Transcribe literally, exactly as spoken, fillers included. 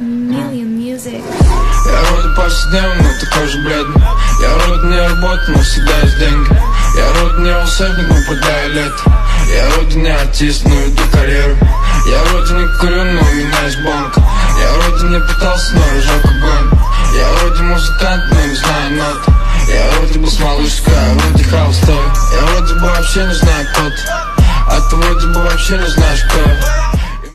Я вроде повседневный, но такой же бледный. Я вроде не работаю, но всегда есть деньги. Я вроде не волшебник, но продаю лето. Я вроде не артист, но иду карьеру. Я вроде не курю, но у меня есть бонка. Я вроде не пытался, но рожок огонь. Я вроде музыкант, но не знаю нот. Я вроде бы с малышкой, а вроде хаус. Я вроде бы вообще не знаю кто ты, а ты вроде бы вообще не знаешь кто я.